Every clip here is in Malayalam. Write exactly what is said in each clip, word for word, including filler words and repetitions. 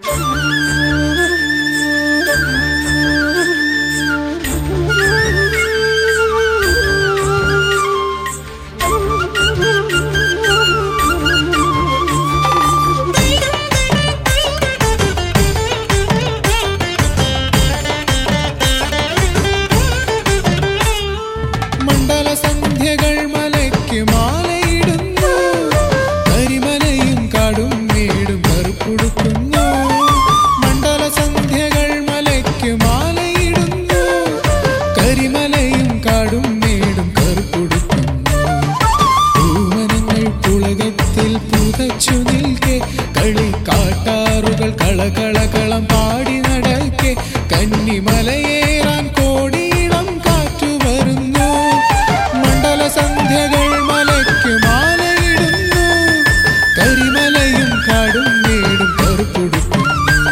കളകളം പാടി നടക്കെ കന്നിമലയേറാൻ കോടിയിളം കാറ്റു വരുന്നു. മണ്ഡല സന്ധ്യകൾ മലയ്ക്കു മാലയിടുന്നു. കരിമലയും കാടും മേടും കറുപ്പൊടുക്കുന്നു.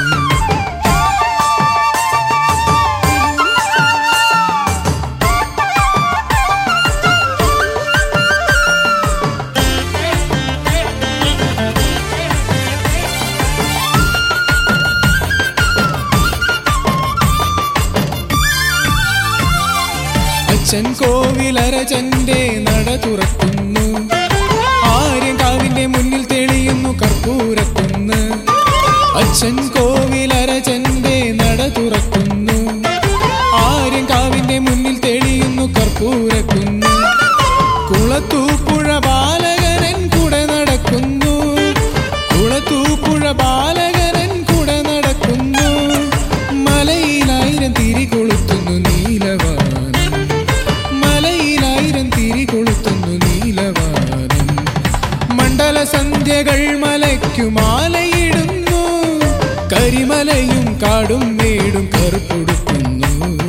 അച്ഛൻ കോവിലരചന്റെ നട തുറക്കുന്നു. ആര്യങ്കാവിന്റെ മുന്നിൽ തെളിയുന്നു കർപ്പൂരക്കുന്ന്. അച്ഛൻ കോവിലരചന്റെ നട തുറക്കുന്നു. ആര്യങ്കാവിന്റെ മുന്നിൽ തെളിയുന്നു കർപ്പൂരക്കുന്ന്. കുളത്തൂപ്പുഴ ബാലകരൻ കൂടെ നടക്കുന്നു. കുളത്തൂപ്പുഴ ബാലകരൻ കൂടെ നടക്കുന്നു. മലയിലായിരം തിരി കൊളുത്തുന്നു നീലവാനം. മലയിലായിരം തിരി കൊളുത്തുന്നു നീലവാനം. മണ്ഡല സന്ധ്യകൾ മലയ്ക്കു മാലയിടുന്നു. കരിമലയും കാടും മേടും കറുപ്പൊടുക്കുന്നു.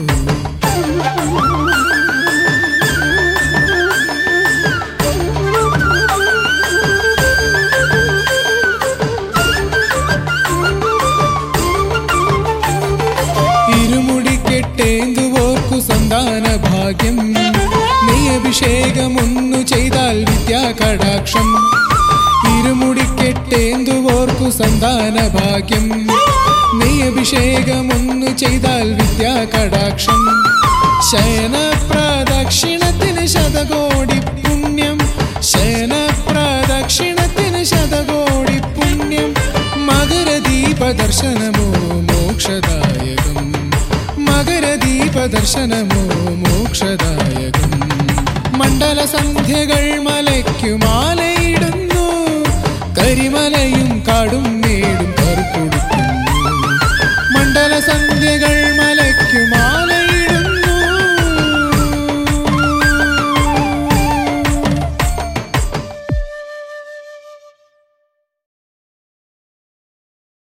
ഇരുമുടിക്കെട്ടേന്തുവോർക്കു സന്താന ഭാഗ്യം. നെയ്യഭിഷേകമൊന്നു ചെയ്താൽ വിദ്യാകടാക്ഷം. ഇരുമുടിക്കെട്ടേന്തുവോർക്കു സന്താന ഭാഗ്യം. നെയ്യഭിഷേകമൊന്നു ചെയ്താൽ വിദ്യാകടാക്ഷം. ശയന പ്രദക്ഷിണത്തിന് ശതകോടി പുണ്യം. ശയന പ്രദക്ഷിണത്തിന് ശതകോടി പുണ്യം. മകരദീപ ദർശനമോ മോക്ഷദായകം. മകരദീപ ദർശനമോ മോക്ഷദായകം. മണ്ഡല സന്ധ്യകൾ മലയ്ക്കു മാലയിടുന്നു. കരിമലയും കാടും മേടും